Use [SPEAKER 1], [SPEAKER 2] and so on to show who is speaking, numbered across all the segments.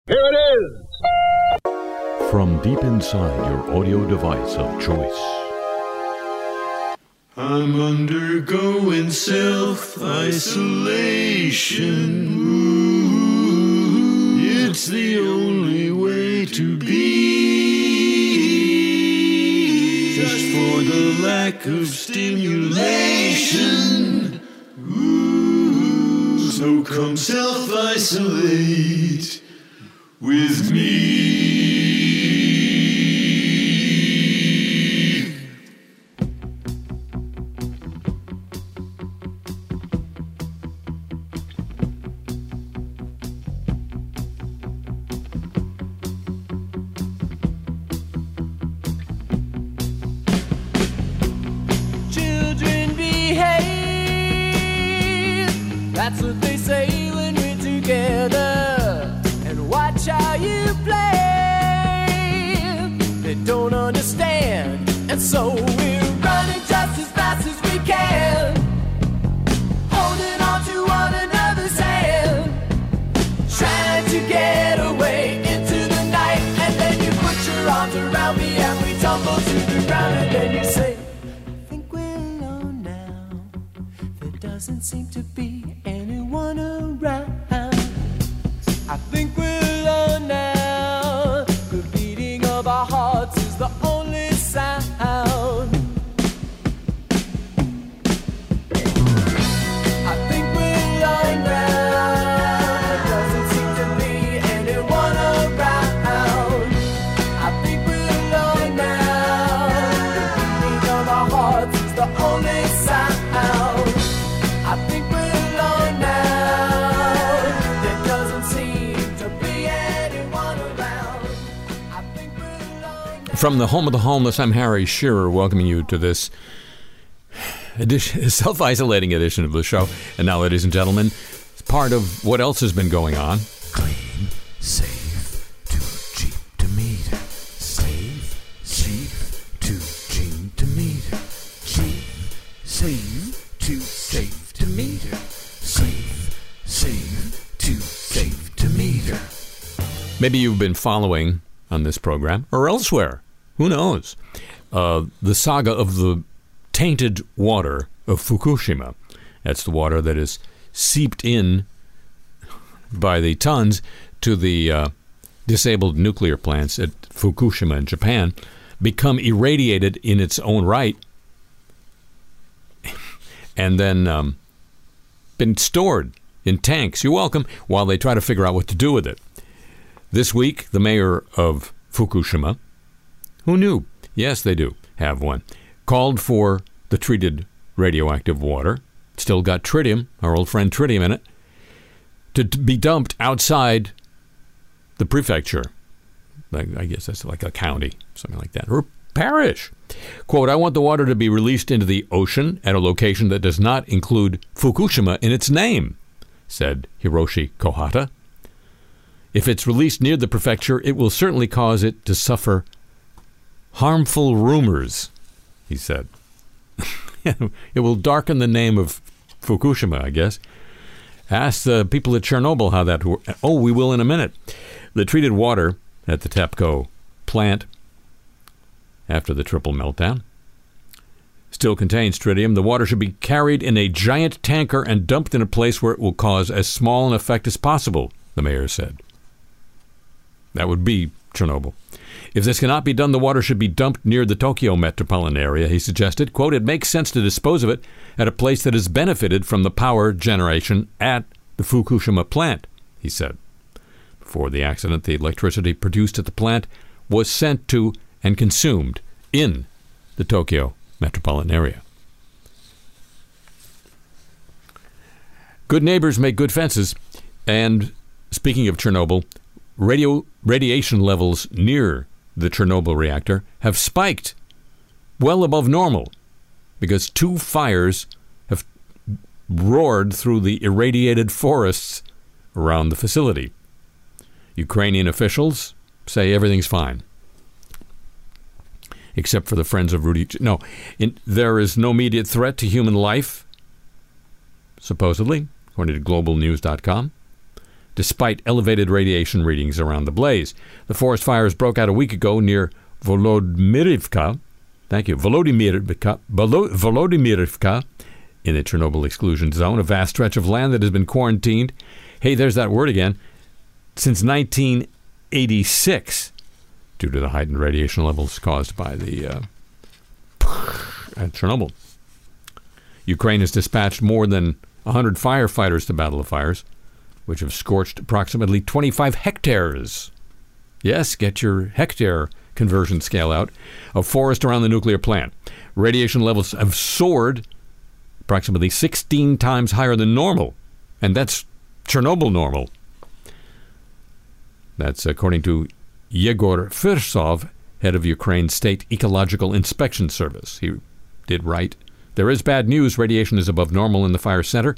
[SPEAKER 1] Here it is!
[SPEAKER 2] From deep inside your audio device of choice.
[SPEAKER 3] I'm undergoing self-isolation. Ooh, it's the only way to be. Just for the lack of stimulation. Ooh, so come self-isolate with me.
[SPEAKER 4] Children behave, that's what they say when we're together. And watch how you play. They don't understand, and so we're running just as fast as we can, holding on to one another's hand, trying to get away into the night. And then you put your arms around me and we tumble to the ground. And then you say, I think we're alone now. There doesn't seem to be anyone around. I think we're alone now. The beating of our hearts is the only sound. I think we're alone now. There doesn't seem to be anyone around. I think we're alone now. The beating of our hearts is the only sound. I think we're alone now. There doesn't seem to be anyone around. I think we're alone now.
[SPEAKER 5] From the home of the homeless, I'm Harry Shearer, welcoming you to this self-isolating edition of the show. And now, ladies and gentlemen, it's part of what else has been going on.
[SPEAKER 3] Clean, safe, too cheap to meter. Safe, too cheap to meter. Cheap, too safe to meter. Safe, too safe to meter.
[SPEAKER 5] Maybe you've been following on this program or elsewhere. Who knows? The saga of the tainted water of Fukushima. That's the water that is seeped in by the tons to the disabled nuclear plants at Fukushima in Japan, become irradiated in its own right, and then been stored in tanks. You're welcome, while they try to figure out what to do with it. This week, the mayor of Fukushima, who knew? Yes, they do have one, called for the treated radioactive water, still got tritium, our old friend tritium in it, to be dumped outside the prefecture. I guess that's like a county, something like that, or parish. Quote, I want the water to be released into the ocean at a location that does not include Fukushima in its name, said Hiroshi Kohata. If it's released near the prefecture, it will certainly cause it to suffer harmful rumors, he said. It will darken the name of Fukushima, I guess. Ask the people at Chernobyl how that works. Oh, we will in a minute. The treated water at the TEPCO plant after the triple meltdown still contains tritium. The water should be carried in a giant tanker and dumped in a place where it will cause as small an effect as possible, the mayor said. That would be Chernobyl. If this cannot be done, the water should be dumped near the Tokyo metropolitan area, he suggested. Quote, it makes sense to dispose of it at a place that has benefited from the power generation at the Fukushima plant, he said. Before the accident, the electricity produced at the plant was sent to and consumed in the Tokyo metropolitan area. Good neighbors make good fences. And speaking of Chernobyl, radiation levels near the Chernobyl reactor have spiked well above normal because 2 fires have roared through the irradiated forests around the facility. Ukrainian officials say everything's fine, except for the friends of Rudy. No, there is no immediate threat to human life, supposedly, according to globalnews.com. despite elevated radiation readings around the blaze. The forest fires broke out a week ago near Volodymyrivka. Thank you. Volodymyrivka in the Chernobyl exclusion zone, a vast stretch of land that has been quarantined. Hey, there's that word again. Since 1986, due to the heightened radiation levels caused by the at Chernobyl. Ukraine has dispatched more than 100 firefighters to battle the fires, which have scorched approximately 25 hectares. Yes, get your hectare conversion scale out, of forest around the nuclear plant. Radiation levels have soared approximately 16 times higher than normal, and that's Chernobyl normal. That's according to Yegor Firsov, head of Ukraine's State Ecological Inspection Service. He did write, "There is bad news. Radiation is above normal in the fire center.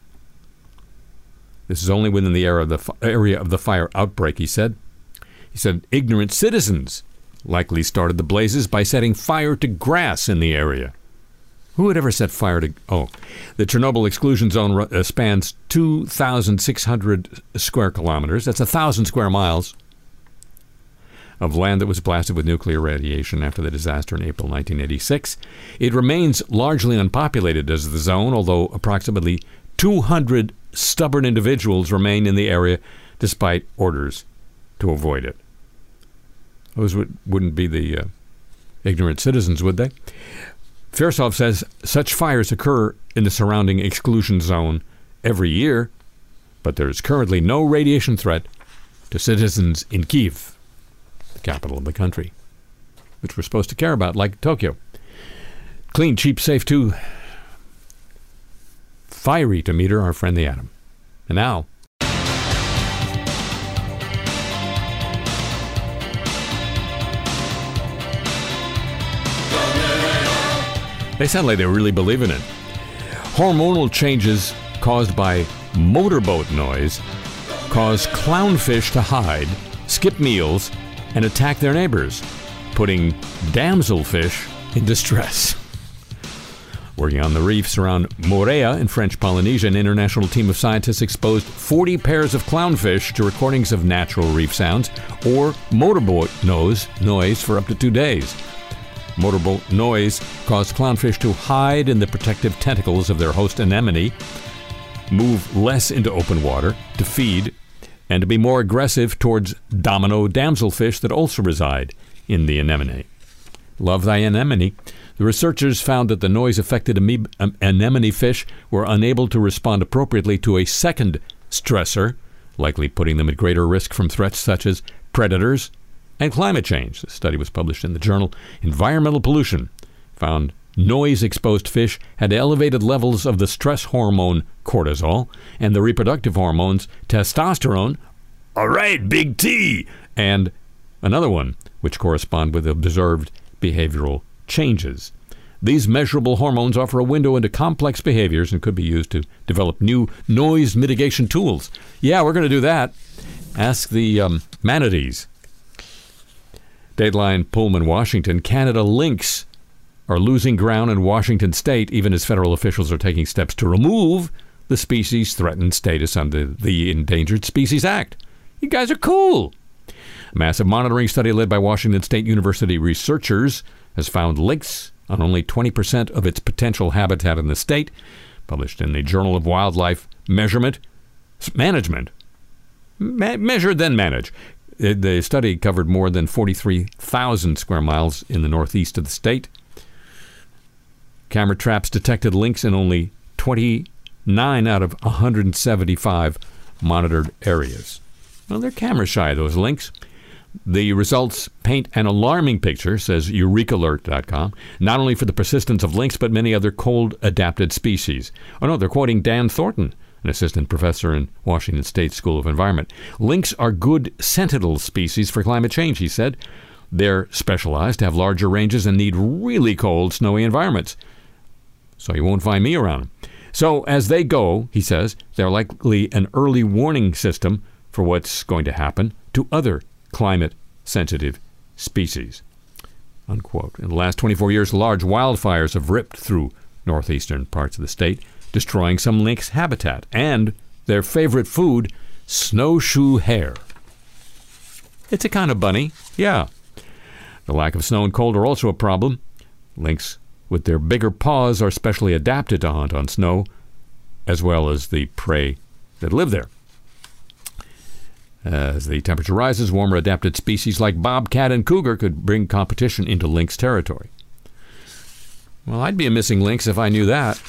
[SPEAKER 5] This is only within the area of the fire outbreak," he said. He said, "Ignorant citizens likely started the blazes by setting fire to grass in the area." Who would ever set fire to... Oh, the Chernobyl exclusion zone spans 2,600 square kilometers. That's 1,000 square miles of land that was blasted with nuclear radiation after the disaster in April 1986. It remains largely unpopulated as the zone, although approximately 200 stubborn individuals remain in the area despite orders to avoid it. Those wouldn't be the ignorant citizens, would they? Firsov says such fires occur in the surrounding exclusion zone every year, but there is currently no radiation threat to citizens in Kyiv, the capital of the country, which we're supposed to care about, like Tokyo. Clean, cheap, safe too. Fiery to meter our friend the atom. And now, they sound like they really believe in it. Hormonal changes caused by motorboat noise cause clownfish to hide, skip meals, and attack their neighbors, putting damselfish in distress. Working on the reefs around Moorea in French Polynesia, an international team of scientists exposed 40 pairs of clownfish to recordings of natural reef sounds or motorboat noise for up to 2 days. Motorboat noise caused clownfish to hide in the protective tentacles of their host anemone, move less into open water to feed, and to be more aggressive towards domino damselfish that also reside in the anemone. Love thy anemone. The researchers found that the noise-affected anemone fish were unable to respond appropriately to a second stressor, likely putting them at greater risk from threats such as predators and climate change. The study was published in the journal Environmental Pollution. Found noise-exposed fish had elevated levels of the stress hormone cortisol and the reproductive hormones testosterone, all right, big T, and another one, which correspond with observed behavioral changes. These measurable hormones offer a window into complex behaviors and could be used to develop new noise mitigation tools. Yeah, we're going to do that. Ask the manatees. Dateline, Pullman, Washington. Canada lynx are losing ground in Washington state, even as federal officials are taking steps to remove the species' threatened status under the Endangered Species Act. You guys are cool. A massive monitoring study led by Washington State University researchers has found lynx on only 20% of its potential habitat in the state, published in the Journal of Wildlife Management. Measure, then manage. The study covered more than 43,000 square miles in the northeast of the state. Camera traps detected lynx in only 29 out of 175 monitored areas. Well, they're camera shy, those lynx. The results paint an alarming picture, says EurekAlert.com, not only for the persistence of lynx, but many other cold-adapted species. Oh, no, they're quoting Dan Thornton, an assistant professor in Washington State School of Environment. Lynx are good sentinel species for climate change, he said. They're specialized, have larger ranges, and need really cold, snowy environments. So you won't find me around them. So as they go, he says, they're likely an early warning system for what's going to happen to other climate-sensitive species, unquote. In the last 24 years, large wildfires have ripped through northeastern parts of the state, destroying some lynx habitat and their favorite food, snowshoe hare. It's a kind of bunny, yeah. The lack of snow and cold are also a problem. Lynx, with their bigger paws, are specially adapted to hunt on snow, as well as the prey that live there. As the temperature rises, warmer adapted species like bobcat and cougar could bring competition into lynx territory. Well, I'd be a missing lynx if I knew that.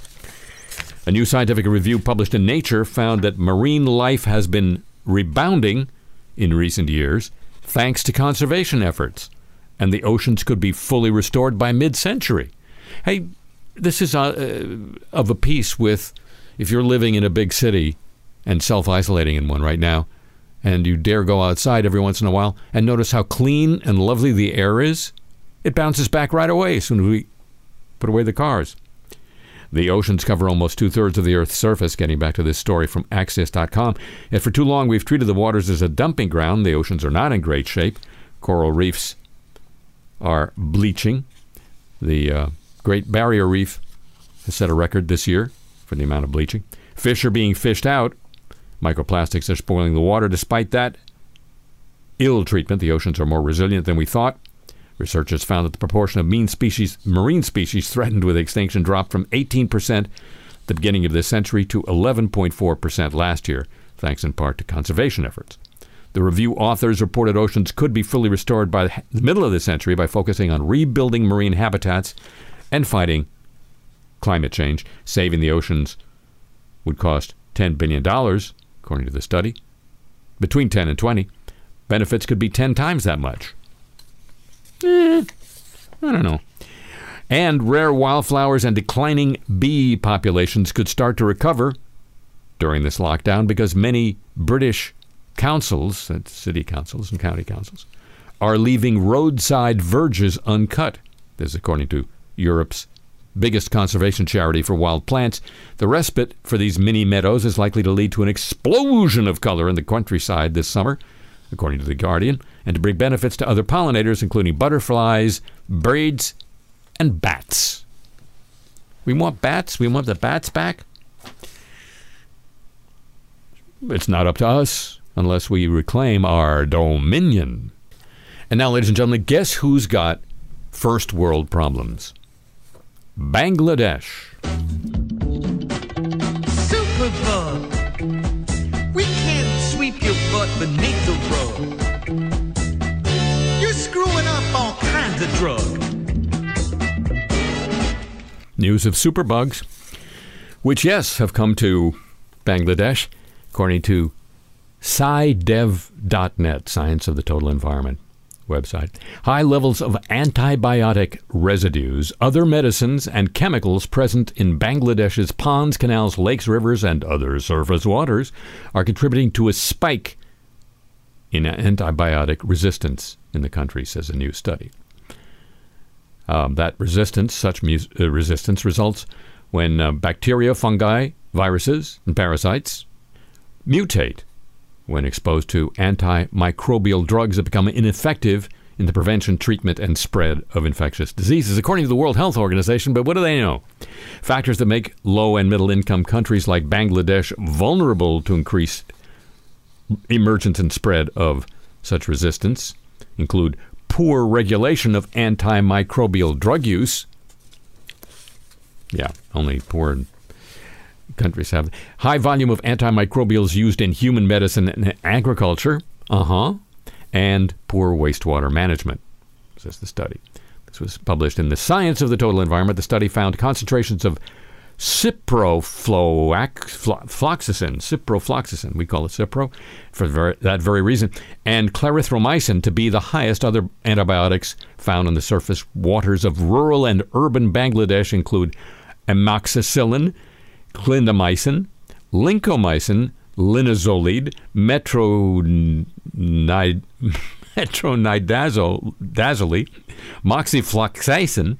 [SPEAKER 5] A new scientific review published in Nature found that marine life has been rebounding in recent years thanks to conservation efforts, and the oceans could be fully restored by mid-century. Hey, this is of a piece with if you're living in a big city and self-isolating in one right now, and you dare go outside every once in a while and notice how clean and lovely the air is, it bounces back right away as soon as we put away the cars. The oceans cover almost 2/3 of the Earth's surface, getting back to this story from Axios.com. If for too long we've treated the waters as a dumping ground, the oceans are not in great shape. Coral reefs are bleaching. The Great Barrier Reef has set a record this year for the amount of bleaching. Fish are being fished out. Microplastics are spoiling the water. Despite that ill treatment, the oceans are more resilient than we thought. Researchers found that the proportion of marine species threatened with extinction dropped from 18% at the beginning of this century to 11.4% last year, thanks in part to conservation efforts. The review authors reported oceans could be fully restored by the middle of the century by focusing on rebuilding marine habitats and fighting climate change. Saving the oceans would cost $10 billion, according to the study. Between 10 and 20. Benefits could be 10 times that much. I don't know. And rare wildflowers and declining bee populations could start to recover during this lockdown because many British councils, that's city councils and county councils, are leaving roadside verges uncut. This is according to Europe's biggest conservation charity for wild plants. The respite for these mini meadows is likely to lead to an explosion of color in the countryside this summer, according to The Guardian, and to bring benefits to other pollinators, including butterflies, birds, and bats. We want bats? We want the bats back? It's not up to us unless we reclaim our dominion. And now, ladies and gentlemen, guess who's got first world problems? Bangladesh.
[SPEAKER 3] Superbug. We can't sweep your butt beneath the rug. You're screwing up all kinds of drug.
[SPEAKER 5] News of superbugs, which, yes, have come to Bangladesh, according to SciDev.net, Science of the Total Environment website. High levels of antibiotic residues, other medicines, and chemicals present in Bangladesh's ponds, canals, lakes, rivers, and other surface waters are contributing to a spike in antibiotic resistance in the country, says a new study. Such resistance results when bacteria, fungi, viruses, and parasites mutate when exposed to antimicrobial drugs that become ineffective in the prevention, treatment, and spread of infectious diseases, according to the World Health Organization. But what do they know? Factors that make low and middle-income countries like Bangladesh vulnerable to increased emergence and spread of such resistance include poor regulation of antimicrobial drug use. Yeah, only poor countries have. High volume of antimicrobials used in human medicine and agriculture. And poor wastewater management, says the study. This was published in the Science of the Total Environment. The study found concentrations of ciprofloxacin, we call it Cipro, for that very reason, and clarithromycin to be the highest. Other antibiotics found in the surface waters of rural and urban Bangladesh include amoxicillin, clindamycin, lincomycin, linezolid, metronidazole, moxifloxacin,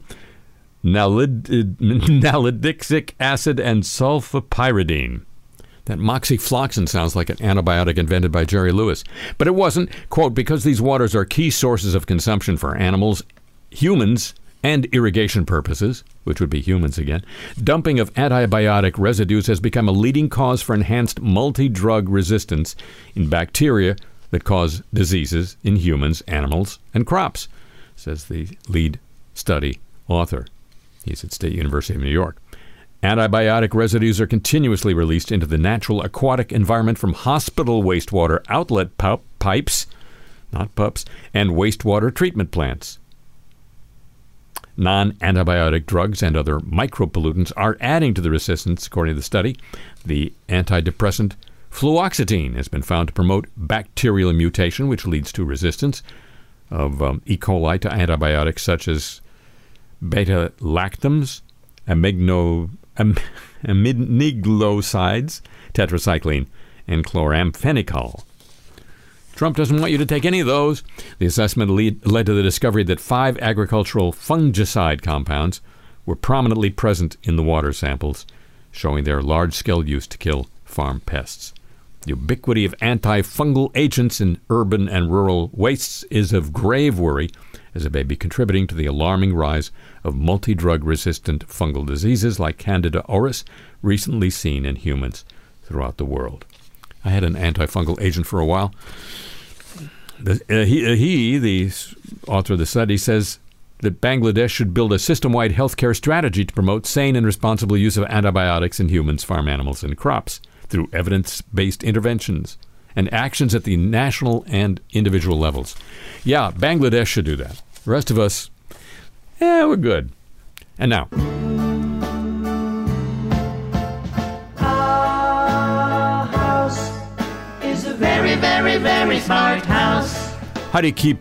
[SPEAKER 5] nalidixic acid, and sulfapyridine. That moxifloxacin sounds like an antibiotic invented by Jerry Lewis. But it wasn't. Quote, because these waters are key sources of consumption for animals, humans, and irrigation purposes, which would be humans again, dumping of antibiotic residues has become a leading cause for enhanced multi-drug resistance in bacteria that cause diseases in humans, animals, and crops, says the lead study author. He's at State University of New York. Antibiotic residues are continuously released into the natural aquatic environment from hospital wastewater outlet pipes, not pups, and wastewater treatment plants. Non-antibiotic drugs and other micropollutants are adding to the resistance, according to the study. The antidepressant fluoxetine has been found to promote bacterial mutation, which leads to resistance of E. coli to antibiotics such as beta-lactams, aminoglycosides, tetracycline, and chloramphenicol. Trump doesn't want you to take any of those. The assessment led to the discovery that 5 agricultural fungicide compounds were prominently present in the water samples, showing their large-scale use to kill farm pests. The ubiquity of antifungal agents in urban and rural wastes is of grave worry, as it may be contributing to the alarming rise of multi-drug resistant fungal diseases like Candida auris, recently seen in humans throughout the world. I had an antifungal agent for a while. The author of the study, says that Bangladesh should build a system-wide healthcare strategy to promote sane and responsible use of antibiotics in humans, farm animals, and crops through evidence-based interventions and actions at the national and individual levels. Yeah, Bangladesh should do that. The rest of us, we're good. And now,
[SPEAKER 4] Our house is a very, very, very smart house.
[SPEAKER 5] how do you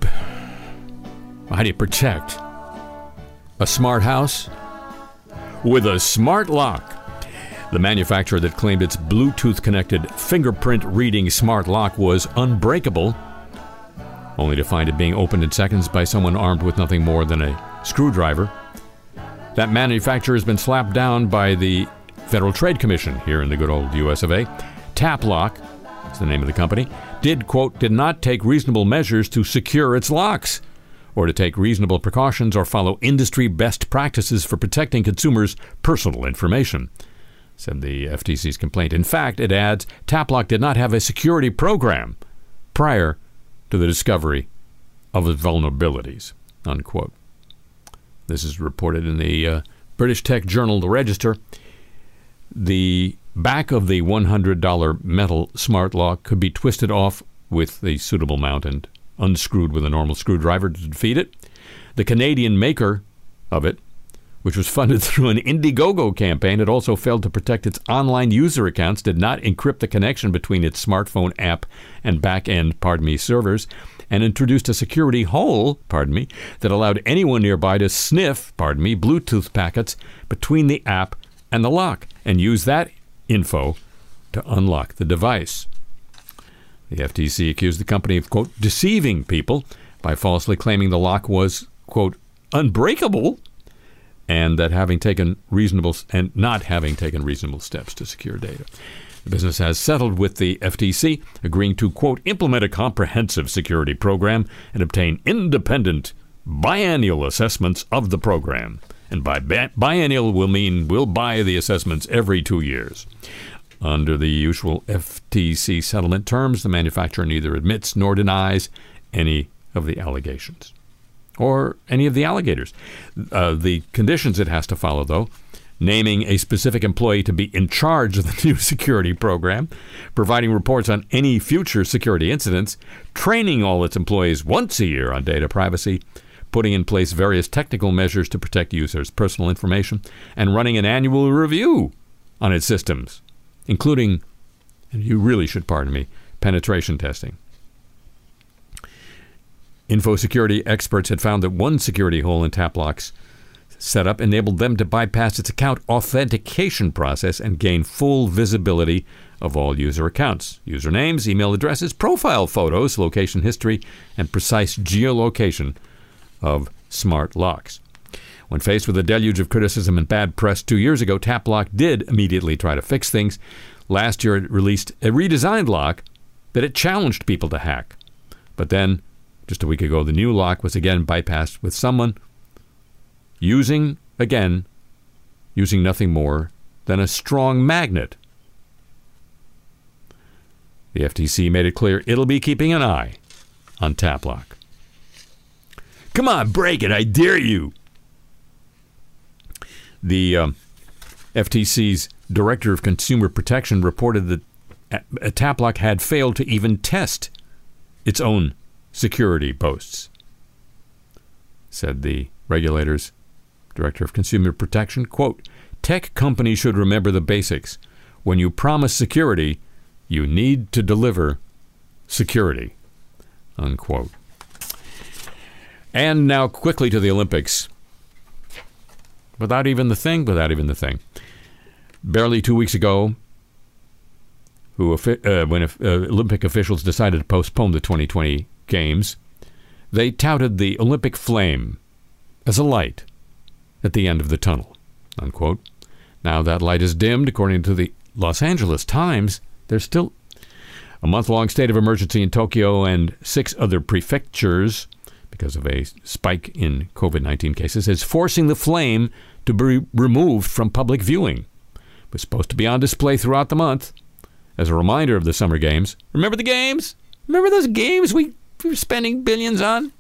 [SPEAKER 5] protect a smart house? With a smart lock. The manufacturer that claimed its Bluetooth-connected fingerprint-reading smart lock was unbreakable, only to find it being opened in seconds by someone armed with nothing more than a screwdriver. That manufacturer has been slapped down by the Federal Trade Commission here in the good old US of A. TapLock, that's the name of the company, did not take reasonable measures to secure its locks, or to take reasonable precautions or follow industry best practices for protecting consumers' personal information, said the FTC's complaint. In fact, it adds, TapLock did not have a security program prior to the discovery of its vulnerabilities, unquote. This is reported in the British tech journal, The Register. The back of the $100 metal smart lock could be twisted off with the suitable mount and unscrewed with a normal screwdriver to defeat it. The Canadian maker of it, which was funded through an Indiegogo campaign, it also failed to protect its online user accounts, did not encrypt the connection between its smartphone app and back-end, servers, and introduced a security hole, that allowed anyone nearby to sniff, Bluetooth packets between the app and the lock, and use that info to unlock the device. The FTC accused the company of, quote, deceiving people by falsely claiming the lock was, quote, unbreakable, and that not having taken reasonable steps to secure data. The business has settled with the FTC, agreeing to, quote, implement a comprehensive security program and obtain independent biennial assessments of the program. And by biennial, we'll buy the assessments every 2 years. Under the usual FTC settlement terms, the manufacturer neither admits nor denies any of the allegations or any of the alligators. The conditions it has to follow, though, naming a specific employee to be in charge of the new security program, providing reports on any future security incidents, training all its employees once a year on data privacy, putting in place various technical measures to protect users' personal information, and running an annual review on its systems, including, and you really should pardon me, penetration testing. Infosecurity experts had found that one security hole in TapLock's setup enabled them to bypass its account authentication process and gain full visibility of all user accounts, usernames, email addresses, profile photos, location history, and precise geolocation of smart locks. When faced with a deluge of criticism and bad press 2 years ago, TapLock did immediately try to fix things. Last year, it released a redesigned lock that it challenged people to hack. But then, just a week ago, the new lock was again bypassed with someone using nothing more than a strong magnet. The FTC made it clear it'll be keeping an eye on TapLock. Come on, break it, I dare you. The FTC's Director of Consumer Protection reported that TapLock had failed to even test its own security boasts. Said the regulator's Director of Consumer Protection, quote, "Tech companies should remember the basics. When you promise security, you need to deliver security," unquote. And now quickly to the Olympics. Without even the thing. Barely 2 weeks ago, when Olympic officials decided to postpone the 2020 Games, they touted the Olympic flame as a light at the end of the tunnel, unquote. Now that light is dimmed, according to the Los Angeles Times. There's still a month-long state of emergency in Tokyo and 6 other prefectures because of a spike in COVID-19 cases, is forcing the flame to be removed from public viewing. It was supposed to be on display throughout the month as a reminder of the Summer Games. Remember the games? Remember those games we were spending billions on?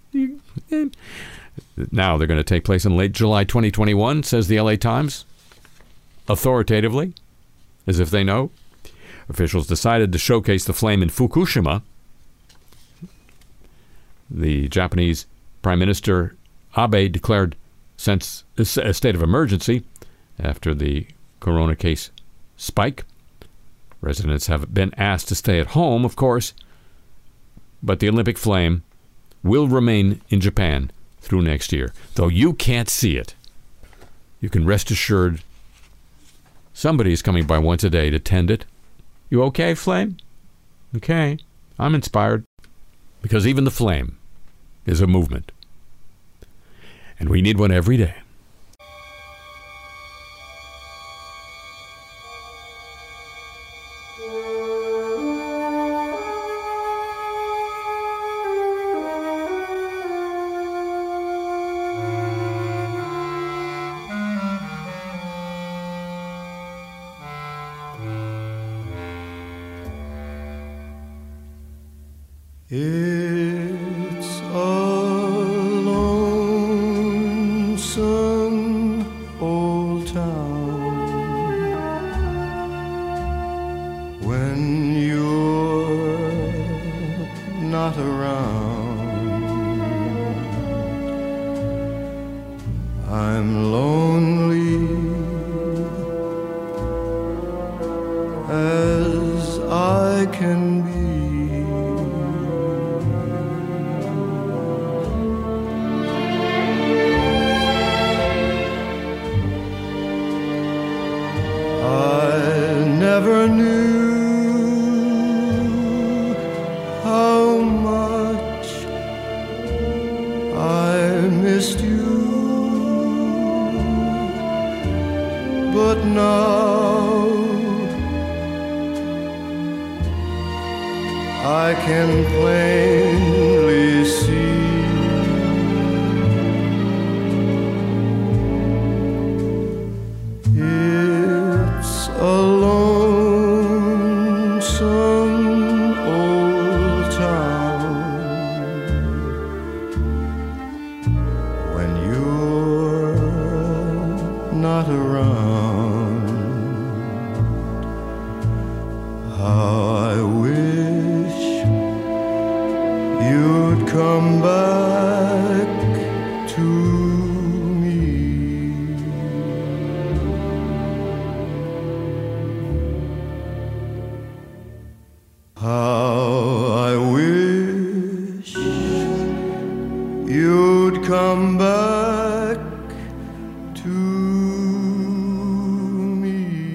[SPEAKER 5] Now they're going to take place in late July 2021, says the LA Times, authoritatively, as if they know. Officials decided to showcase the flame in Fukushima. The Japanese Prime Minister Abe declared a state of emergency after the corona case spike. Residents have been asked to stay at home, of course, but the Olympic flame will remain in Japan through next year. Though you can't see it, you can rest assured somebody is coming by once a day to tend it. You okay, flame? Okay, I'm inspired. Because even the flame is a movement. And we need one every day.
[SPEAKER 1] It's a lonesome old town when you're not around. I'm lonely as I can be. Never knew how much I missed you, but now I can plainly see. It's a lonesome old town when you're not around. How I wish you'd come back to me. How I wish you'd come back to me.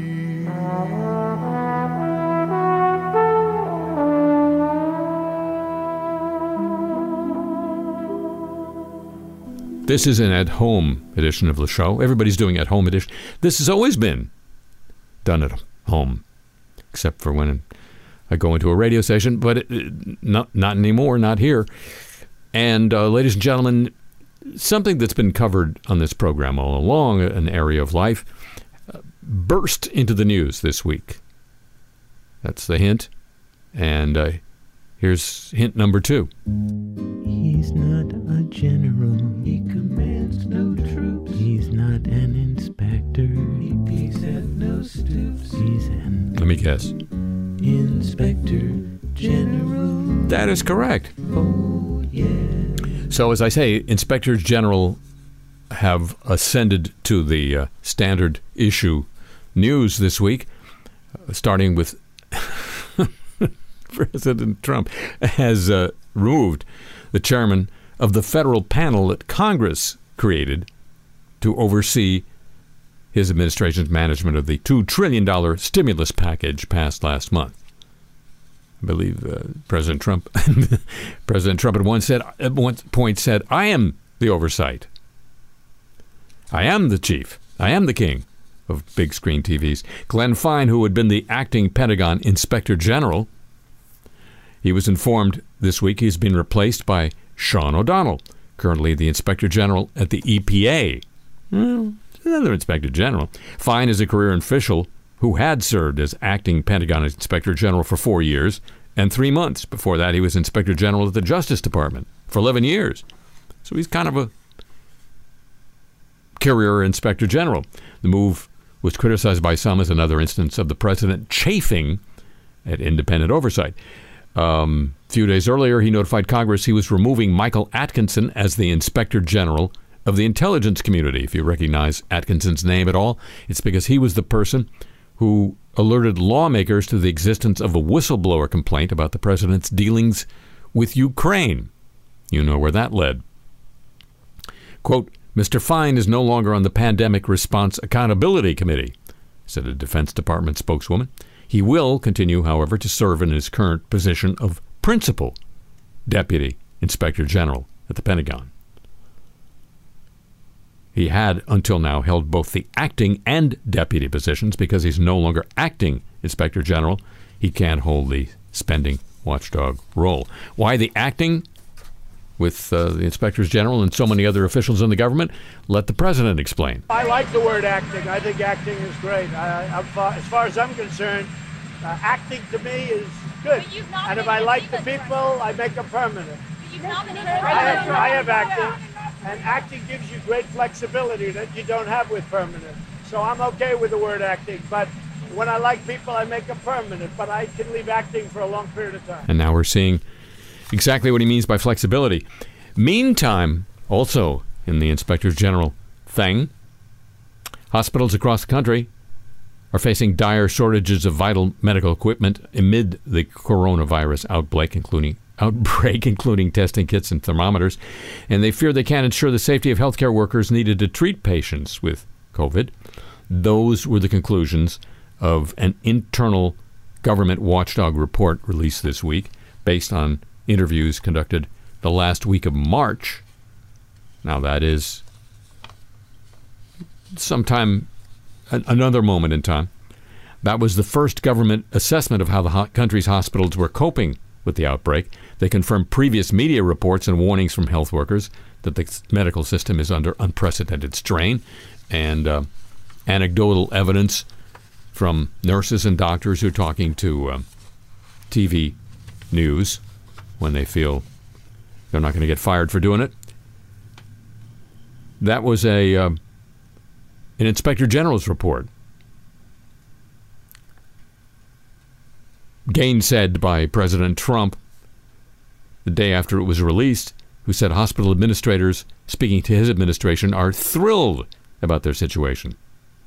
[SPEAKER 5] This is an at-home edition of the show. Everybody's doing at-home edition. This has always been done at home, except for when I go into a radio station, but not anymore, not here. And ladies and gentlemen, something that's been covered on this program all along, an area of life, burst into the news this week. That's the hint. And here's hint number 2.
[SPEAKER 6] He's not a general. He commands no troops. He's not an inspector. He peeks at no stoops. He's an...
[SPEAKER 5] Let me guess.
[SPEAKER 6] Inspector General.
[SPEAKER 5] That is correct.
[SPEAKER 6] Oh, yeah.
[SPEAKER 5] So, as I say, inspectors general have ascended to the standard issue news this week, starting with President Trump has removed the chairman of the federal panel that Congress created to oversee his administration's management of the $2 trillion stimulus package passed last month. I believe President Trump at one point said, "I am the oversight. I am the chief. I am the king of big screen TVs." Glenn Fine, who had been the acting Pentagon Inspector General, he was informed this week he's been replaced by Sean O'Donnell, currently the Inspector General at the EPA. Well, another Inspector General. Fine is a career official who had served as acting Pentagon Inspector General for 4 years and 3 months. Before that, he was Inspector General at the Justice Department for 11 years. So he's kind of a career Inspector General. The move was criticized by some as another instance of the president chafing at independent oversight. A few days earlier, he notified Congress he was removing Michael Atkinson as the Inspector General of the intelligence community. If you recognize Atkinson's name at all, it's because he was the person who alerted lawmakers to the existence of a whistleblower complaint about the president's dealings with Ukraine. You know where that led. Quote, "Mr. Fine is no longer on the Pandemic Response Accountability Committee," said a Defense Department spokeswoman. He will continue, however, to serve in his current position of Principal Deputy Inspector General at the Pentagon. He had, until now, held both the acting and deputy positions. Because he's no longer acting Inspector General, he can't hold the spending watchdog role. Why the acting with the Inspectors General and so many other officials in the government? Let the president explain.
[SPEAKER 7] I like the word acting. I think acting is great. As far as I'm concerned, acting to me is good. And if I like the people, I make them permanent. I have acting. And acting gives you great flexibility that you don't have with permanent. So I'm okay with the word acting. But when I like people, I make them permanent. But I can leave acting for a long period of time.
[SPEAKER 5] And now we're seeing exactly what he means by flexibility. Meantime, also in the Inspector General thing, hospitals across the country are facing dire shortages of vital medical equipment amid the coronavirus outbreak, including testing kits and thermometers, and they fear they can't ensure the safety of healthcare workers needed to treat patients with COVID. Those were the conclusions of an internal government watchdog report released this week based on interviews conducted the last week of March. Now that is sometime, another moment in time. That was the first government assessment of how the country's hospitals were coping with the outbreak. They confirmed previous media reports and warnings from health workers that the medical system is under unprecedented strain, and anecdotal evidence from nurses and doctors who are talking to TV news when they feel they're not going to get fired for doing it. That was an Inspector General's report. Gainsaid by President Trump the day after it was released, who said hospital administrators, speaking to his administration, are thrilled about their situation.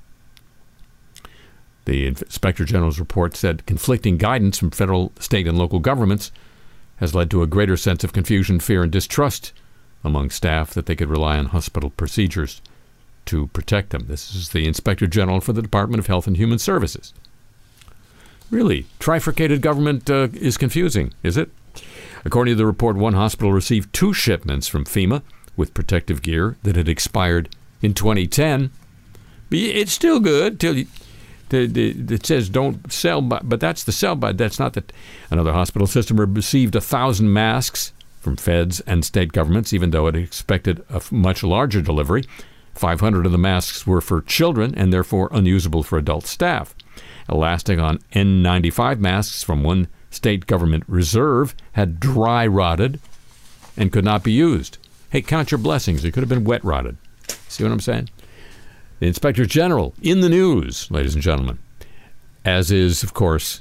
[SPEAKER 5] The Inspector General's report said conflicting guidance from federal, state, and local governments has led to a greater sense of confusion, fear, and distrust among staff that they could rely on hospital procedures to protect them. This is the Inspector General for the Department of Health and Human Services. Really, trifurcated government is confusing, is it? According to the report, one hospital received 2 shipments from FEMA with protective gear that had expired in 2010. But it's still good till it says don't sell by, but that's the sell by. That's not that. Another hospital system received 1,000 masks from feds and state governments, even though it expected a much larger delivery. 500 of the masks were for children and therefore unusable for adult staff. Elastic on N95 masks from one state government reserve had dry rotted and could not be used. Hey, count your blessings. It could have been wet rotted. See what I'm saying? The Inspector General in the news, ladies and gentlemen, as is, of course,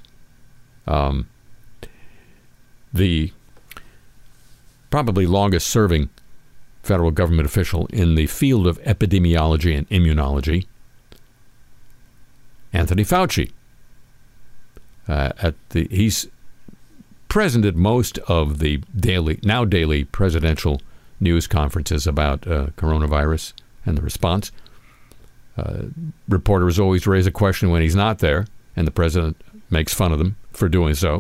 [SPEAKER 5] the probably longest serving federal government official in the field of epidemiology and immunology, Anthony Fauci. He's present at most of the daily presidential news conferences about coronavirus and the response. Reporters always raise a question when he's not there, and the president makes fun of them for doing so.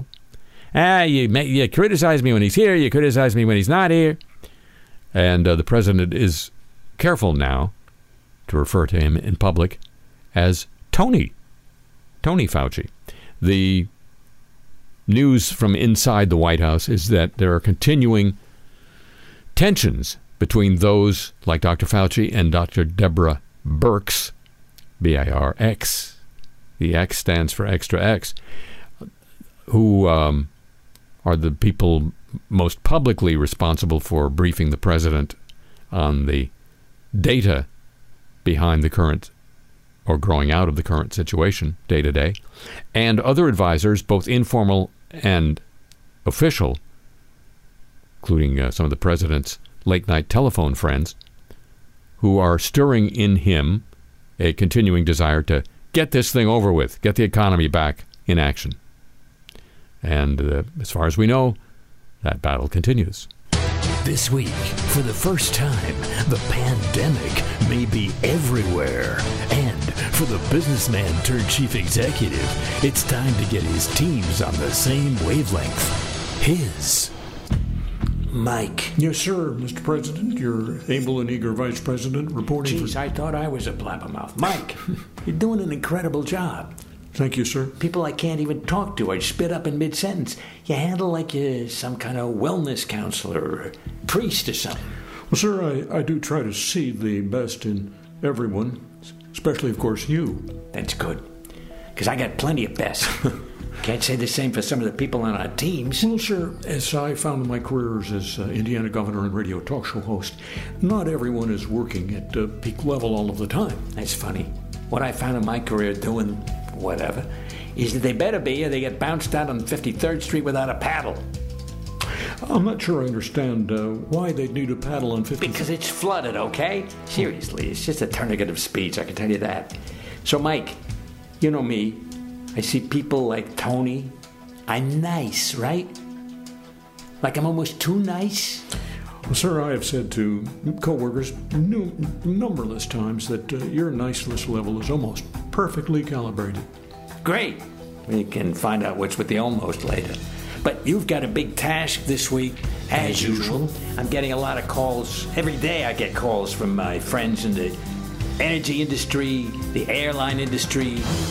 [SPEAKER 5] You criticize me when he's here, you criticize me when he's not here. And the president is careful now to refer to him in public as Tony Fauci. The news from inside the White House is that there are continuing tensions between those like Dr. Fauci and Dr. Deborah Birx, B-I-R-X. The X stands for extra X, who are the people most publicly responsible for briefing the president on the data behind the current or growing out of the current situation day to day, and other advisors, both informal and official, including some of the president's late-night telephone friends, who are stirring in him a continuing desire to get this thing over with, get the economy back in action. And as far as we know, that battle continues.
[SPEAKER 8] This week, for the first time, the pandemic may be everywhere. And for the businessman turned chief executive, it's time to get his teams on the same wavelength. His Mike.
[SPEAKER 9] Yes, sir, Mr. President. Your able and eager vice president reporting.
[SPEAKER 8] Jeez, I thought I was a blabbermouth. Mike, you're doing an incredible job.
[SPEAKER 9] Thank you, sir.
[SPEAKER 8] People I can't even talk to, I spit up in mid-sentence. You handle like you're some kind of wellness counselor or priest or something.
[SPEAKER 9] Well, sir, I do try to see the best in everyone, especially, of course, you.
[SPEAKER 8] That's good, because I got plenty of best. Can't say the same for some of the people on our teams.
[SPEAKER 9] Well, sir, as I found in my careers as Indiana governor and radio talk show host, not everyone is working at peak level all of the time.
[SPEAKER 8] That's funny. What I found in my career doing whatever is that they better be or they get bounced out on 53rd Street without a paddle.
[SPEAKER 9] I'm not sure I understand why they'd need a paddle on 53rd.
[SPEAKER 8] Because it's flooded, okay? Seriously, it's just a tourniquet of speech, I can tell you that. So, Mike, you know me. I see people like Tony. I'm nice, right? Like I'm almost too nice?
[SPEAKER 9] Well, sir, I have said to co-workers numberless times that your niceness level is almost perfectly calibrated.
[SPEAKER 8] Great. We can find out what's with the almost later. But you've got a big task this week, as usual. I'm getting a lot of calls. Every day I get calls from my friends in the energy industry, the airline industry,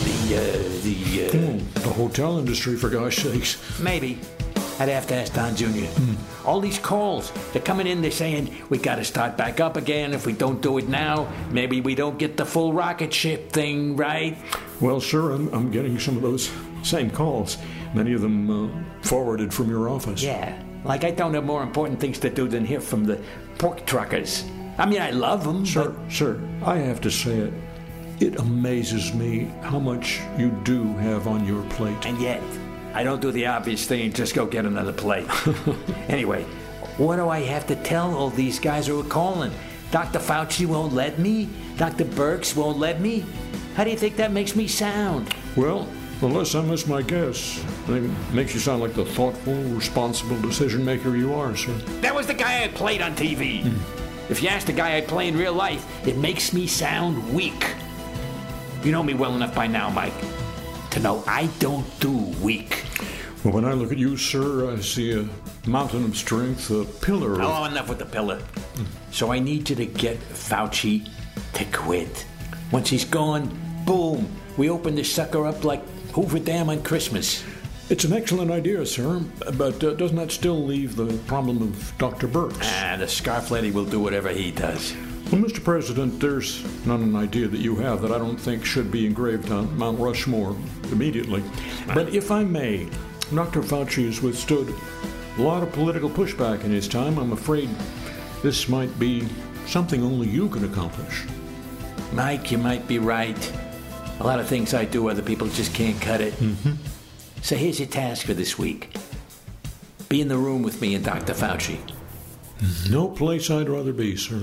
[SPEAKER 9] the hotel industry, for gosh sakes.
[SPEAKER 8] Maybe. I'd have to ask Don Jr. All these calls, they're coming in, they're saying, we got to start back up again. If we don't do it now, maybe we don't get the full rocket ship thing, right?
[SPEAKER 9] Well, sir, I'm getting some of those same calls. Many of them forwarded from your office.
[SPEAKER 8] Yeah, like I don't have more important things to do than hear from the pork truckers. I mean, I love them,
[SPEAKER 9] Sir, I have to say it. It amazes me how much you do have on your plate.
[SPEAKER 8] And yet, I don't do the obvious thing and just go get another plate. Anyway, what do I have to tell all these guys who are calling? Dr. Fauci won't let me? Dr. Birx won't let me? How do you think that makes me sound?
[SPEAKER 9] Well, unless I miss my guess, I think it makes you sound like the thoughtful, responsible decision maker you are, sir.
[SPEAKER 8] That was the guy I played on TV. If you ask the guy I play in real life, it makes me sound weak. You know me well enough by now, Mike, to know I don't do weak.
[SPEAKER 9] Well, when I look at you, sir, I see a mountain of strength, a pillar.
[SPEAKER 8] Oh, enough with the pillar. So I need you to get Fauci to quit. Once he's gone, boom, we open this sucker up like Hoover Dam on Christmas.
[SPEAKER 9] It's an excellent idea, sir, but doesn't that still leave the problem of Dr. Birx?
[SPEAKER 10] The scarf lady will do whatever he does.
[SPEAKER 9] Well, Mr. President, there's not an idea that you have that I don't think should be engraved on Mount Rushmore immediately. But if I may, Dr. Fauci has withstood a lot of political pushback in his time. I'm afraid this might be something only you can accomplish.
[SPEAKER 10] Mike, you might be right. A lot of things I do, other people just can't cut it.
[SPEAKER 9] Mm-hmm.
[SPEAKER 10] So here's your task for this week. Be in the room with me and Dr. Fauci.
[SPEAKER 9] No place I'd rather be, sir.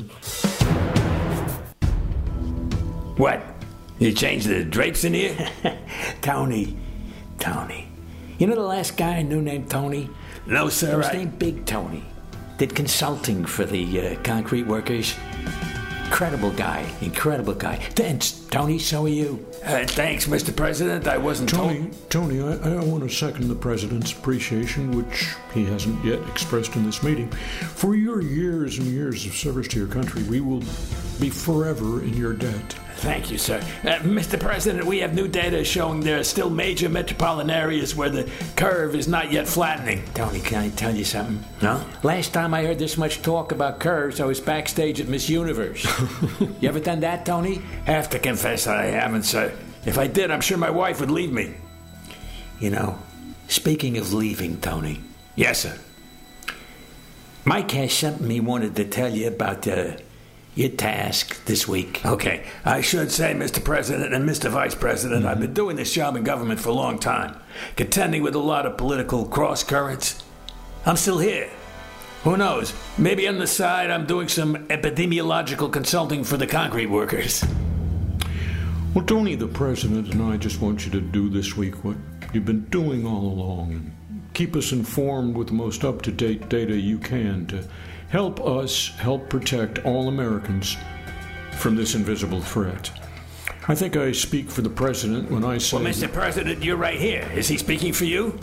[SPEAKER 10] What? You changed the drapes in here? Tony. You know the last guy I knew named Tony?
[SPEAKER 3] No, sir.
[SPEAKER 10] His name Big Tony. Did consulting for the concrete workers. Incredible guy. Thanks, Tony, so are you.
[SPEAKER 3] Thanks, Mr. President. I wasn't
[SPEAKER 9] Tony, I want to second the President's appreciation, which he hasn't yet expressed in this meeting. For your years and years of service to your country, we will be forever in your debt.
[SPEAKER 3] Thank you, sir. Mr. President, we have new data showing there are still major metropolitan areas where the curve is not yet flattening.
[SPEAKER 10] Tony, can I tell you something?
[SPEAKER 3] No?
[SPEAKER 10] Last time I heard this much talk about curves, I was backstage at Miss Universe. You ever done that, Tony?
[SPEAKER 3] Have to confess I haven't, sir. If I did, I'm sure my wife would leave me.
[SPEAKER 10] You know, speaking of leaving, Tony.
[SPEAKER 3] Yes, sir.
[SPEAKER 10] Mike has something he wanted to tell you about your task this week.
[SPEAKER 3] Okay. I should say, Mr. President and Mr. Vice President, I've been doing this job in government for a long time, contending with a lot of political cross-currents. I'm still here. Who knows? Maybe on the side I'm doing some epidemiological consulting for the concrete workers.
[SPEAKER 9] Well, Tony, the President and I just want you to do this week what you've been doing all along and keep us informed with the most up-to-date data you can to help us help protect all Americans from this invisible threat. I think I speak for the President when I say...
[SPEAKER 3] Well, Mr. President, you're right here. Is he speaking for you?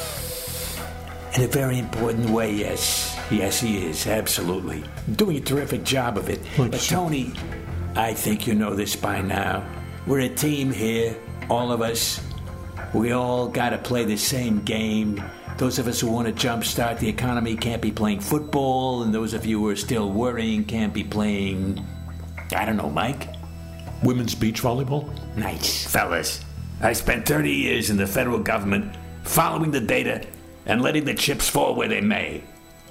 [SPEAKER 10] In a very important way, yes. Yes, he is, absolutely. Doing a terrific job of it. But, Tony, I think you know this by now. We're a team here, all of us. We all got to play the same game. Those of us who want to jumpstart the economy can't be playing football, and those of you who are still worrying can't be playing, I don't know, Mike?
[SPEAKER 9] Women's beach volleyball?
[SPEAKER 10] Nice.
[SPEAKER 3] Fellas, I spent 30 years in the federal government following the data and letting the chips fall where they may.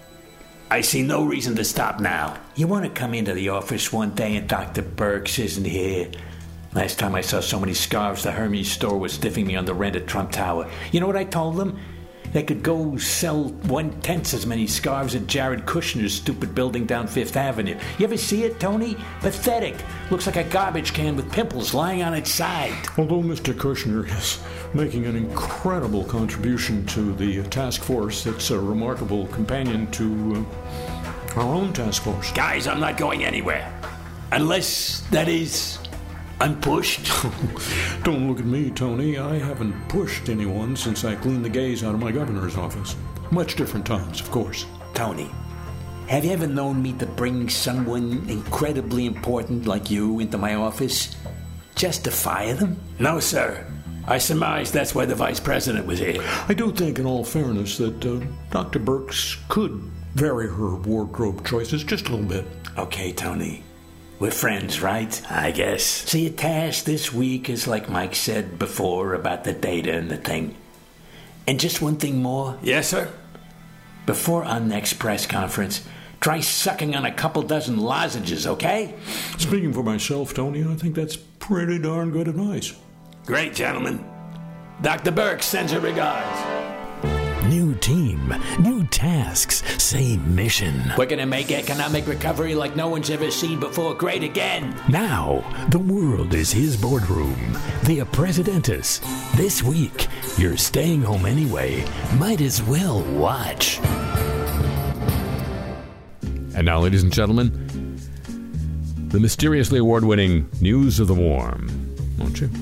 [SPEAKER 3] I see no reason to stop now.
[SPEAKER 10] You want to come into the office one day and Dr. Birx isn't here? Last time I saw so many scarves, the Hermes store was stiffing me on the rent at Trump Tower. You know what I told them? They could go sell 1/10 as many scarves at Jared Kushner's stupid building down Fifth Avenue. You ever see it, Tony? Pathetic. Looks like a garbage can with pimples lying on its side.
[SPEAKER 9] Although Mr. Kushner is making an incredible contribution to the task force, it's a remarkable companion to our own task force.
[SPEAKER 3] Guys, I'm not going anywhere. Unless, that is, I'm pushed.
[SPEAKER 9] Don't look at me, Tony. I haven't pushed anyone since I cleaned the gays out of my governor's office. Much different times, of course.
[SPEAKER 10] Tony, have you ever known me to bring someone incredibly important like you into my office just to fire them?
[SPEAKER 3] No, sir. I surmise that's why the Vice President was here.
[SPEAKER 9] I do think, in all fairness, that Dr. Birx could vary her wardrobe choices just a little bit.
[SPEAKER 10] Okay, Tony. We're friends, right?
[SPEAKER 3] I guess.
[SPEAKER 10] So your task this week is like Mike said before about the data and the thing. And just one thing more.
[SPEAKER 3] Yes, sir?
[SPEAKER 10] Before our next press conference, try sucking on a couple dozen lozenges, okay?
[SPEAKER 9] Speaking for myself, Tony, I think that's pretty darn good advice.
[SPEAKER 3] Great, gentlemen. Dr. Birx sends her regards.
[SPEAKER 8] New team, new tasks, same mission.
[SPEAKER 10] We're going to make economic recovery like no one's ever seen before great again.
[SPEAKER 8] Now, the world is his boardroom. The Presidentus. This week, you're staying home anyway. Might as well watch.
[SPEAKER 5] And now, ladies and gentlemen, the mysteriously award-winning News of the Warm. Won't you?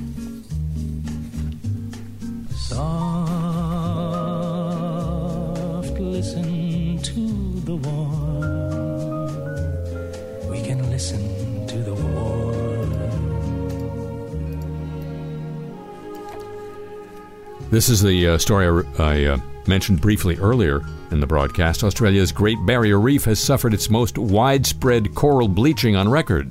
[SPEAKER 6] Listen to the warm. We can listen to the warm.
[SPEAKER 5] This is the story I mentioned briefly earlier in the broadcast. Australia's Great Barrier Reef has suffered its most widespread coral bleaching on record.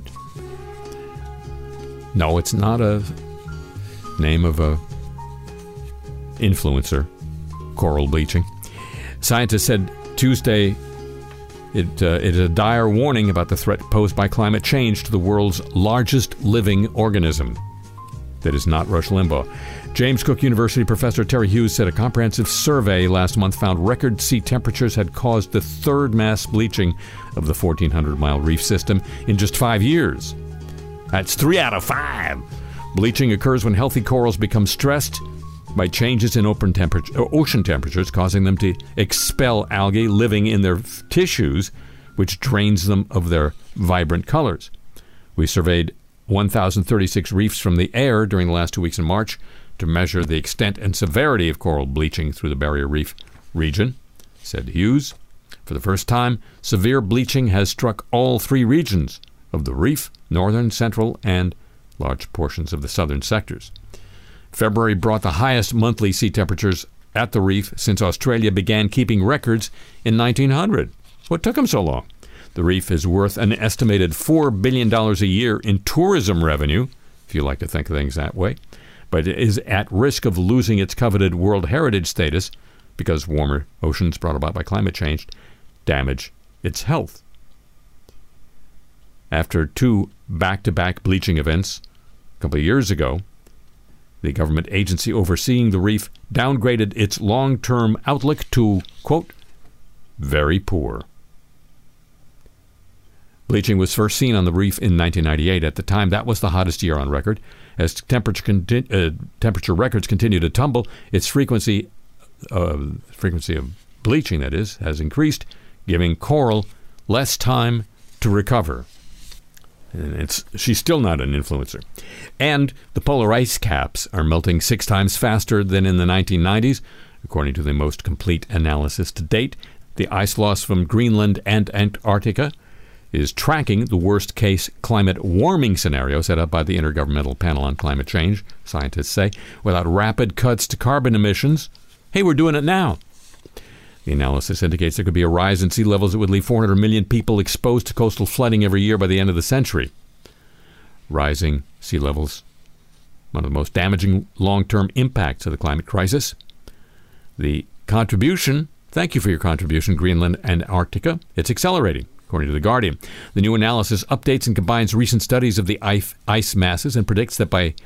[SPEAKER 5] No, it's not a name of a influencer, coral bleaching. Scientists said Tuesday it is a dire warning about the threat posed by climate change to the world's largest living organism. That is not Rush Limbaugh. James Cook University professor Terry Hughes said a comprehensive survey last month found record sea temperatures had caused the third mass bleaching of the 1,400-mile reef system in just 5 years. That's 3 out of 5. Bleaching occurs when healthy corals become stressed by changes in ocean temperatures, causing them to expel algae living in their tissues, which drains them of their vibrant colors. We surveyed 1,036 reefs from the air during the last 2 weeks in March to measure the extent and severity of coral bleaching through the Barrier Reef region, said Hughes. For the first time, severe bleaching has struck all 3 regions of the reef, northern, central, and large portions of the southern sectors. February brought the highest monthly sea temperatures at the reef since Australia began keeping records in 1900. What took them so long? The reef is worth an estimated $4 billion a year in tourism revenue, if you like to think of things that way, but it is at risk of losing its coveted World Heritage status because warmer oceans brought about by climate change damage its health. After 2 back-to-back bleaching events a couple of years ago, the government agency overseeing the reef downgraded its long-term outlook to, quote, very poor. Bleaching was first seen on the reef in 1998. At the time, that was the hottest year on record. As temperature records continue to tumble, its frequency of bleaching, that is, has increased, giving coral less time to recover. And she's still not an influencer. And the polar ice caps are melting 6 times faster than in the 1990s, according to the most complete analysis to date. The ice loss from Greenland and Antarctica is tracking the worst-case climate warming scenario set up by the Intergovernmental Panel on Climate Change, scientists say, without rapid cuts to carbon emissions. Hey, we're doing it now. The analysis indicates there could be a rise in sea levels that would leave 400 million people exposed to coastal flooding every year by the end of the century. Rising sea levels, one of the most damaging long-term impacts of the climate crisis. The contribution, thank you for your contribution, Greenland and Antarctica, it's accelerating, according to The Guardian. The new analysis updates and combines recent studies of the ice masses and predicts that by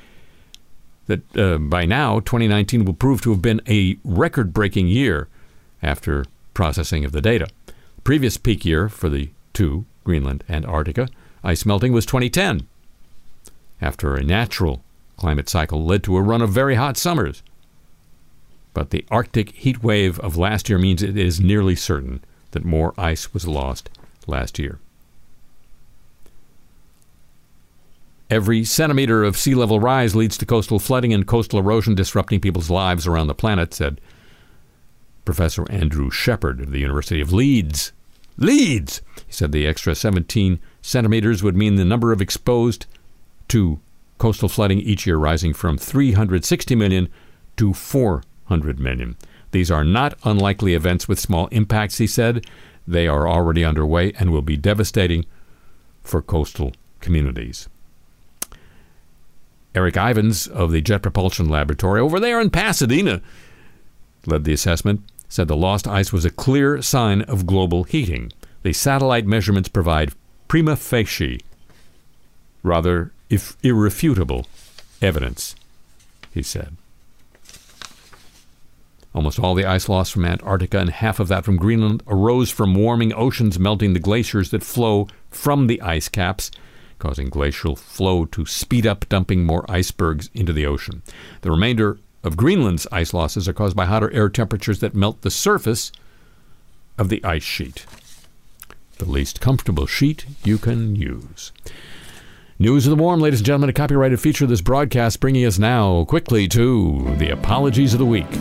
[SPEAKER 5] now, 2019 will prove to have been a record-breaking year after processing of the data. The previous peak year for the 2, Greenland and Antarctica, ice melting was 2010, after a natural climate cycle led to a run of very hot summers. But the Arctic heat wave of last year means it is nearly certain that more ice was lost last year. Every centimeter of sea level rise leads to coastal flooding and coastal erosion, disrupting people's lives around the planet, said Professor Andrew Shepard of the University of Leeds. Leeds! He said the extra 17 centimeters would mean the number of exposed to coastal flooding each year rising from 360 million to 400 million. These are not unlikely events with small impacts, he said. They are already underway and will be devastating for coastal communities. Eric Ivins of the Jet Propulsion Laboratory over there in Pasadena led the assessment, said the lost ice was a clear sign of global heating. The satellite measurements provide prima facie, rather irrefutable evidence, he said. Almost all the ice loss from Antarctica and half of that from Greenland arose from warming oceans melting the glaciers that flow from the ice caps, causing glacial flow to speed up, dumping more icebergs into the ocean. The remainder of Greenland's ice losses are caused by hotter air temperatures that melt the surface of the ice sheet. The least comfortable sheet you can use. News of the Warm, ladies and gentlemen, a copyrighted feature of this broadcast, bringing us now quickly to the Apologies of the Week.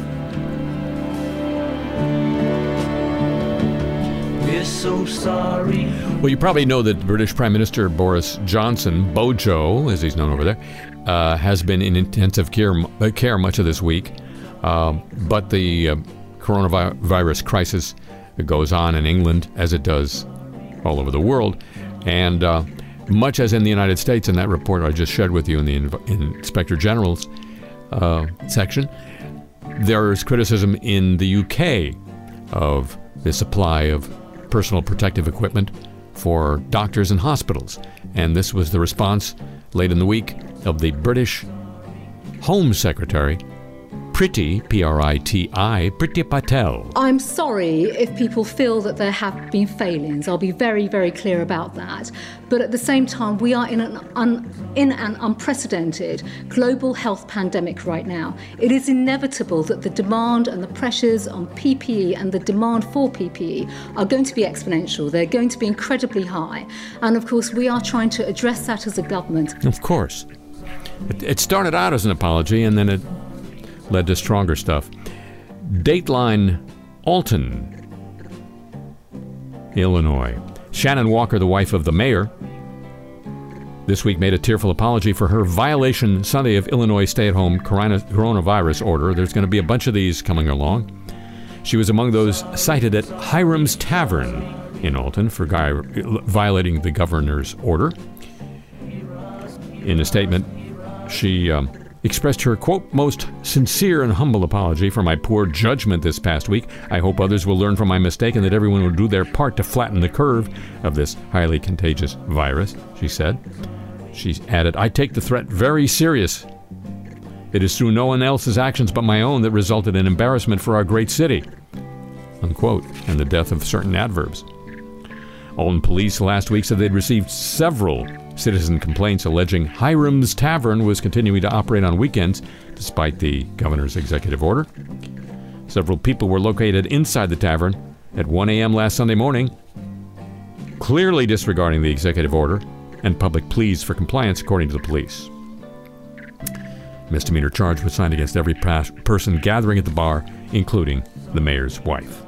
[SPEAKER 4] We're so sorry.
[SPEAKER 5] Well, you probably know that British Prime Minister Boris Johnson, Bojo, as he's known over there, has been in intensive care much of this week. But the coronavirus crisis goes on in England as it does all over the world. And much as in the United States, in that report I just shared with you in the Inspector General's section, there is criticism in the UK of the supply of personal protective equipment for doctors and hospitals. And this was the response late in the week of the British Home Secretary, Priti, P-R-I-T-I, Priti Patel.
[SPEAKER 11] I'm sorry if people feel that there have been failings. I'll be very, very clear about that. But at the same time, we are in an unprecedented global health pandemic right now. It is inevitable that the demand and the pressures on PPE and the demand for PPE are going to be exponential. They're going to be incredibly high. And of course, we are trying to address that as a government.
[SPEAKER 5] Of course. It started out as an apology, and then it led to stronger stuff. Dateline Alton, Illinois. Shannon Walker, the wife of the mayor, this week made a tearful apology for her violation Sunday of Illinois stay-at-home coronavirus order. There's going to be a bunch of these coming along. She was among those cited at Hiram's Tavern in Alton for violating the governor's order. In a statement, she expressed her, quote, most sincere and humble apology for my poor judgment this past week. I hope others will learn from my mistake and that everyone will do their part to flatten the curve of this highly contagious virus, she said. She added, I take the threat very serious. It is through no one else's actions but my own that resulted in embarrassment for our great city, unquote, and the death of certain adverbs. Alton police last week said they'd received several citizen complaints alleging Hiram's Tavern was continuing to operate on weekends despite the governor's executive order. Several people were located inside the tavern at 1 a.m. last Sunday morning, clearly disregarding the executive order and public pleas for compliance, according to the police. A misdemeanor charge was signed against every person gathering at the bar, including the mayor's wife.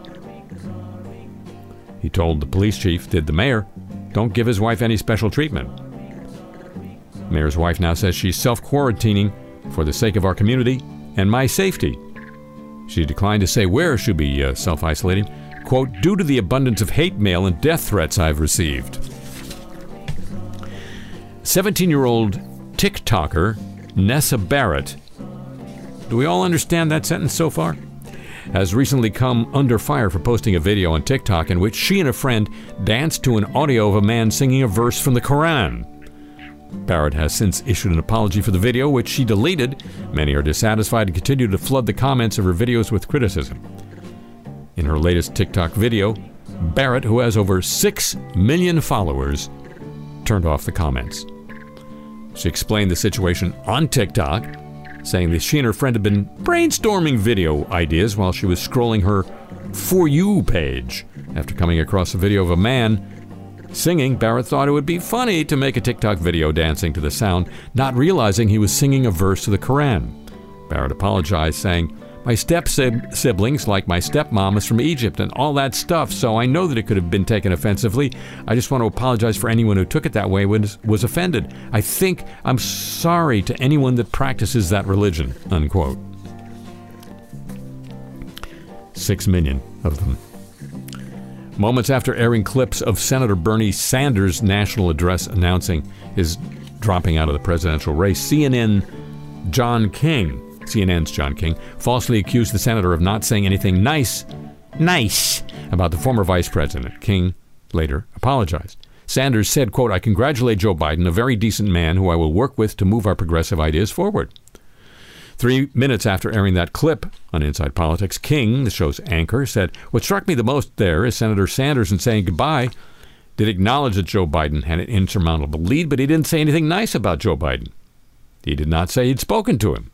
[SPEAKER 5] He told the police chief, did the mayor, don't give his wife any special treatment. Mayor's wife now says she's self-quarantining for the sake of our community and my safety. She declined to say where she'll be self-isolating. Quote, due to the abundance of hate mail and death threats I've received. 17-year-old TikToker Nessa Barrett, do we all understand that sentence so far? Has recently come under fire for posting a video on TikTok in which she and a friend danced to an audio of a man singing a verse from the Quran. Barrett has since issued an apology for the video, which she deleted. Many are dissatisfied and continue to flood the comments of her videos with criticism. In her latest TikTok video, Barrett, who has over 6 million followers, turned off the comments. She explained the situation on TikTok, saying that she and her friend had been brainstorming video ideas while she was scrolling her For You page. After coming across a video of a man singing, Barrett thought it would be funny to make a TikTok video dancing to the sound, not realizing he was singing a verse to the Quran. Barrett apologized, saying, my step-siblings, like my stepmom, is from Egypt and all that stuff, so I know that it could have been taken offensively. I just want to apologize for anyone who took it that way was offended. I think I'm sorry to anyone that practices that religion, unquote. 6 million of them. Moments after airing clips of Senator Bernie Sanders' national address announcing his dropping out of the presidential race, CNN's John King, falsely accused the senator of not saying anything nice about the former vice president. King later apologized. Sanders said, quote, I congratulate Joe Biden, a very decent man who I will work with to move our progressive ideas forward. 3 minutes after airing that clip on Inside Politics, King, the show's anchor, said, what struck me the most there is Senator Sanders, in saying goodbye, did acknowledge that Joe Biden had an insurmountable lead, but he didn't say anything nice about Joe Biden. He did not say he'd spoken to him.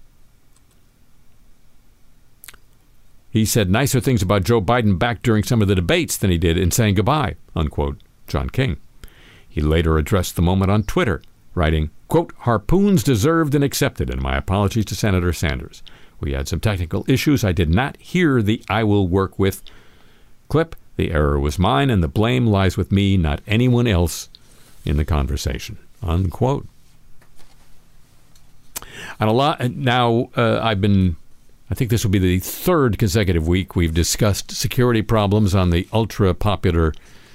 [SPEAKER 5] He said nicer things about Joe Biden back during some of the debates than he did in saying goodbye, unquote, John King. He later addressed the moment on Twitter, writing, quote, harpoons deserved and accepted, and my apologies to Senator Sanders. We had some technical issues. I did not hear the I will work with clip. The error was mine, and the blame lies with me, not anyone else in the conversation, unquote. And a lot now, I've been I think this will be the third consecutive week we've discussed security problems on the ultra-popular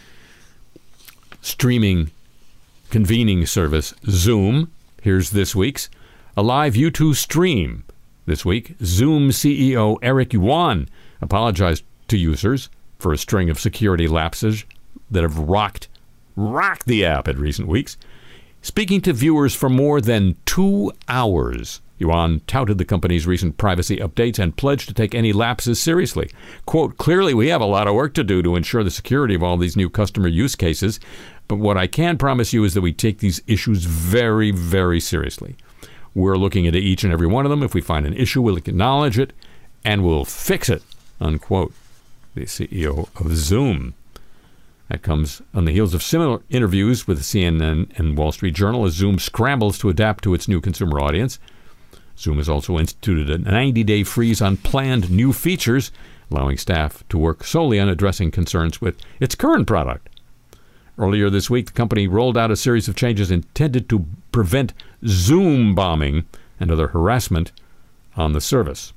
[SPEAKER 5] streaming convening service Zoom. Here's this week's. A live YouTube stream this week. Zoom CEO Eric Yuan apologized to users for a string of security lapses that have rocked the app in recent weeks. Speaking to viewers for more than 2 hours, Yuan touted the company's recent privacy updates and pledged to take any lapses seriously. Quote, "Clearly we have a lot of work to do to ensure the security of all these new customer use cases, but what I can promise you is that we take these issues very, very seriously. We're looking into each and every one of them. If we find an issue, we'll acknowledge it and we'll fix it," unquote. The CEO of Zoom. That comes on the heels of similar interviews with CNN and Wall Street Journal as Zoom scrambles to adapt to its new consumer audience. Zoom has also instituted a 90-day freeze on planned new features, allowing staff to work solely on addressing concerns with its current product. Earlier this week, the company rolled out a series of changes intended to prevent Zoom bombing and other harassment on the service.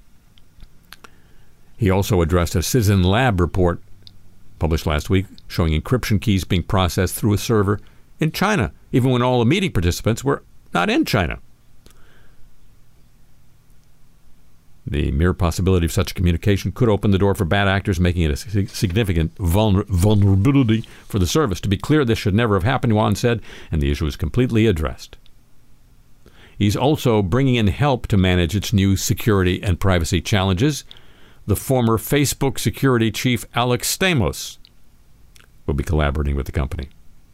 [SPEAKER 5] He also addressed a Citizen Lab report published last week showing encryption keys being processed through a server in China, even when all the meeting participants were not in China. The mere possibility of such communication could open the door for bad actors, making it a significant vulnerability for the service. To be clear, this should never have happened, Yuan said, and the issue is completely addressed. He's also bringing in help to manage its new security and privacy challenges. The former Facebook security chief, Alex Stamos, will be collaborating with the company.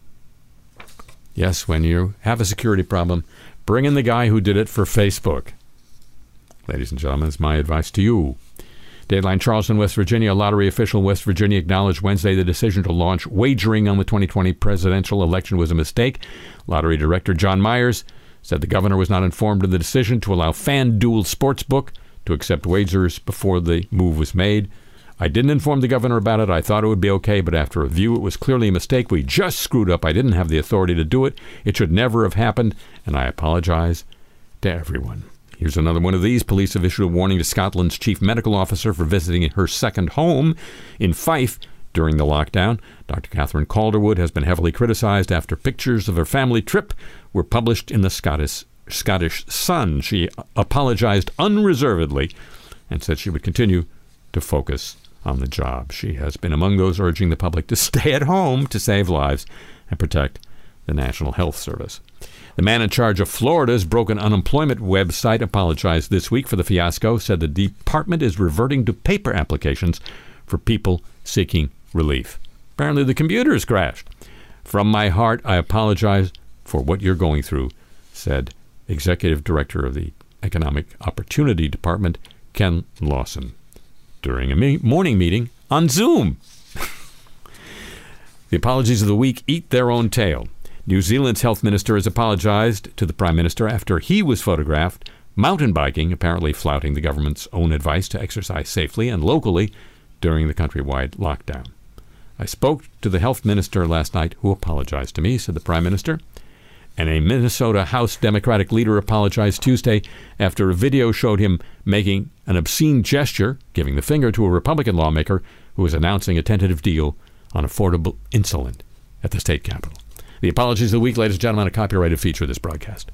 [SPEAKER 5] Yes, when you have a security problem, bring in the guy who did it for Facebook. Ladies and gentlemen, it's my advice to you. Dateline Charleston, West Virginia. A lottery official in West Virginia acknowledged Wednesday the decision to launch wagering on the 2020 presidential election was a mistake. Lottery director John Myers said the governor was not informed of the decision to allow FanDuel Sportsbook to accept wagers before the move was made. "I didn't inform the governor about it. I thought it would be okay, but after review, it was clearly a mistake. We just screwed up. I didn't have the authority to do it. It should never have happened, and I apologize to everyone." Here's another one of these. Police have issued a warning to Scotland's chief medical officer for visiting her second home in Fife during the lockdown. Dr. Catherine Calderwood has been heavily criticized after pictures of her family trip were published in the Scottish Sun. She apologized unreservedly and said she would continue to focus on the job. She has been among those urging the public to stay at home to save lives and protect the National Health Service. The man in charge of Florida's broken unemployment website apologized this week for the fiasco, said the department is reverting to paper applications for people seeking relief. Apparently the computers crashed. "From my heart, I apologize for what you're going through," said Executive Director of the Economic Opportunity Department, Ken Lawson, during a morning meeting on Zoom. The apologies of the week eat their own tail. New Zealand's health minister has apologized to the prime minister after he was photographed mountain biking, apparently flouting the government's own advice to exercise safely and locally during the countrywide lockdown. "I spoke to the health minister last night, who apologized to me," said the prime minister. And a Minnesota House Democratic leader apologized Tuesday after a video showed him making an obscene gesture, giving the finger to a Republican lawmaker who was announcing a tentative deal on affordable insulin at the state capitol. The apologies of the week, ladies and gentlemen, a copyrighted feature of this broadcast.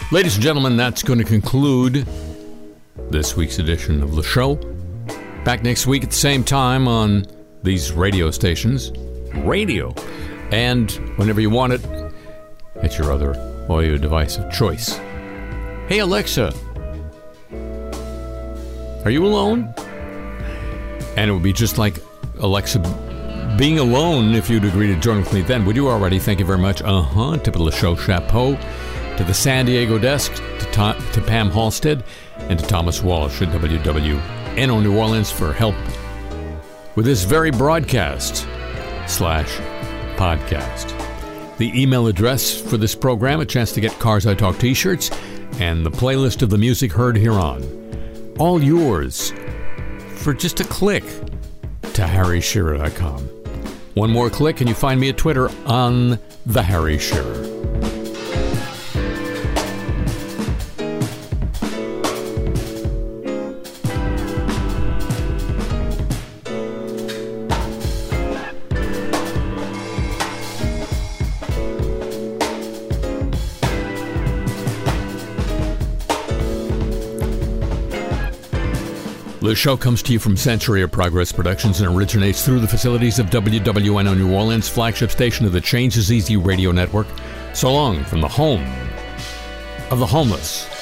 [SPEAKER 5] Ladies and gentlemen, that's going to conclude this week's edition of the show. Back next week at the same time on these radio stations. Radio. And whenever you want it, at your other audio device of choice. Hey, Alexa. Are you alone? And it would be just like Alexa being alone if you'd agree to join with me then. Would you already? Thank you very much. Tip of the show, chapeau. To the San Diego desk, to Pam Halstead, and to Thomas Walsh at WWNO New Orleans for help with this very broadcast/podcast. The email address for this program, a chance to get Cars I Talk t-shirts, and the playlist of the music heard hereon. All yours for just a click to harryshearer.com. One more click and you find me at Twitter on The Harry Shearer. The show comes to you from Century of Progress Productions and originates through the facilities of WWNO New Orleans, flagship station of the Change is Easy radio network. So long from the home of the homeless.